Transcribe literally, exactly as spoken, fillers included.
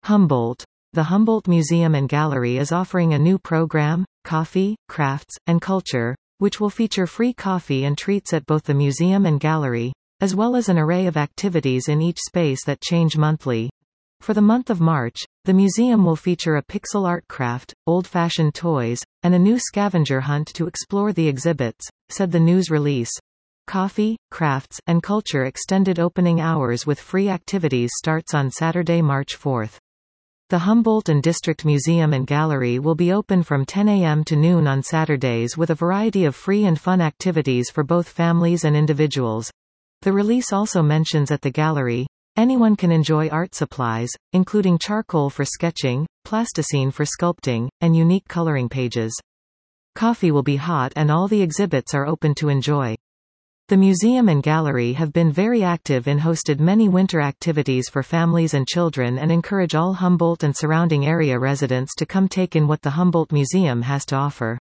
Humboldt. The Humboldt Museum and Gallery is offering a new program, Coffee, Crafts, and Culture, which will feature free coffee and treats at both the museum and gallery, as well as an array of activities in each space that change monthly. For the month of March, the museum will feature a pixel art craft, old-fashioned toys, and a new scavenger hunt to explore the exhibits, said the news release. Coffee, Crafts, and Culture extended opening hours with free activities starts on Saturday, March fourth. The Humboldt and District Museum and Gallery will be open from ten a m to noon on Saturdays with a variety of free and fun activities for both families and individuals. The release also mentions at the gallery, anyone can enjoy art supplies, including charcoal for sketching, plasticine for sculpting, and unique coloring pages. Coffee will be hot and all the exhibits are open to enjoy. The museum and gallery have been very active and hosted many winter activities for families and children and encourage all Humboldt and surrounding area residents to come take in what the Humboldt Museum has to offer.